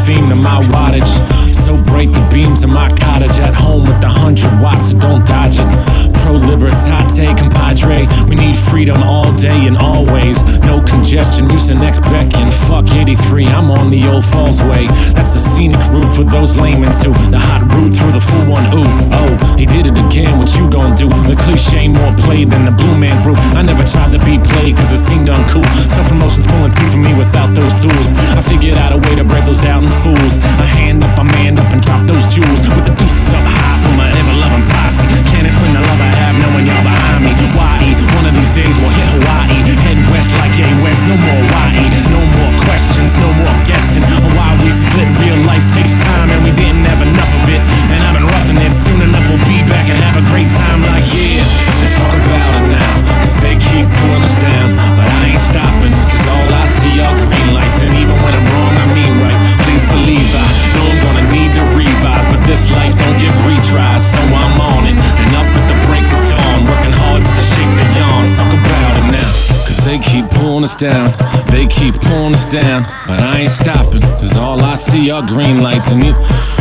theme to my wattage. So bright the beams in my cottage. At home with 100 watts, so don't dodge it. Pro libertate, compadre. We need freedom all day and always. No congestion, use the next beckon. Fuck 83, I'm on the old Falls Way. That's the scenic route for those laymen too. The hot route through the full one, ooh, oh. He did it again, what you gon' do? The cliche more played than the Blue Man Group. I never tried to be played cause it seemed uncool. Self-promotion's pulling teeth for me without those tools. I figured out a way to break those doubting fools. A hand up, I manned up and drop those jewels. With the deuces up high from my ever-loving posse. Can't explain the love I have knowing y'all behind me. Why? One of these days we'll hit Hawaii. Head west like Jay West, no more Hawaii. No more questions, no more guessing on why we split. Real life takes time and we didn't have enough of it. And I've been roughing it, soon enough we'll be back and have a great time. Like yeah, they talk about it now, cause they keep pulling us down. But I ain't stopping, cause all I see are green lights. And even when I'm wrong, I mean right. Please believe I know I'm gonna need to revise. But this life don't give retries, so I'm on it. And up at the break of dawn, working hard just to shake the yawns. Talk about it now, cause they keep pulling us down. They keep pulling us down, but I ain't stopping, cause all I see are green lights. And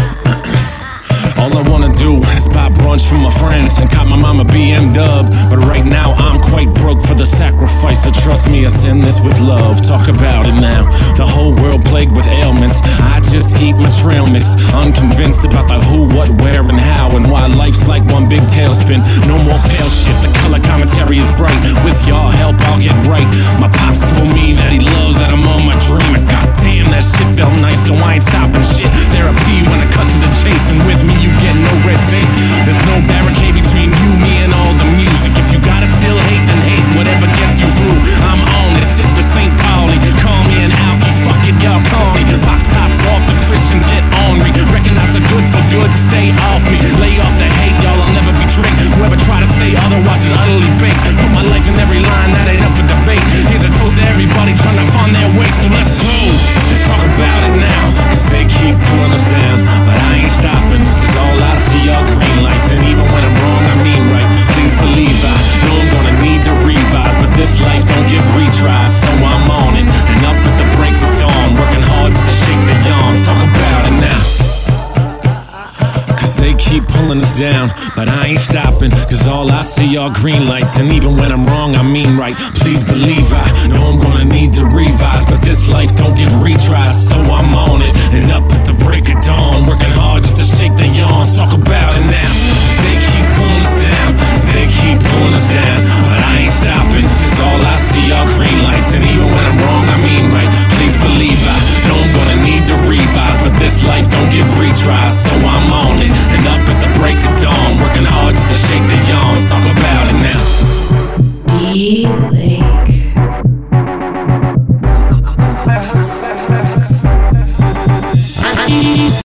all I wanna do is buy brunch for my friends and cop my mama BM dub. But right now I'm quite broke for the sacrifice. So trust me, I send this with love. Talk about it now. The whole world plagued with ailments. I just eat my trail mix. Unconvinced about the who, what, where, and how, and why life's like one big tailspin. No more pale shit. The color commentary is bright. With y'all help, I'll get right. My pops told me that he loves that I'm on my dream. And goddamn, that shit felt nice, so I ain't stopping shit. Therapy when I cut to the chase, and with me you get no red tape. There's no barricade between you, me, and all the music. If you gotta still hate, then hate whatever gets you through. I'm on it, sit the St. Pauli. Call me an alky, fuck it, y'all call me. Pop tops off, the Christians get ornery. Recognize the good for good, stay off me. Lay off the hate, y'all, I'll never be tricked. Whoever try to say otherwise is utterly baked. Put my life in every line, that ain't up for debate. Here's a toast to everybody trying to find their way, so let's go. Let's talk about it now, cause they keep pulling us down. But I ain't stopping, cause all I see are green lights. And even when I'm wrong, I mean right. Please believe I know I'm gonna need to revise. But this life don't give retries, so I'm on it. And up at the break of dawn, working hard just to shake the yawns. Talk about it now, cause they keep pulling us down. But I ain't stopping, cause all I see are green lights. And even when I'm wrong, I mean right. Please believe I know I'm gonna need to revise. But this life don't give retries, so I'm on it. And up at the break of dawn, working hard just to shake the yawns. Talk about it now, cause they keep pulling us down. They keep pulling us down, but I ain't stopping, cause all I see are green lights. And even when I'm wrong, I mean right. Please believe I know I'm gonna need to revise. But this life don't give retries, so I'm on it. And up at the break of dawn, working hard just to shake the yawns. Talk about it now.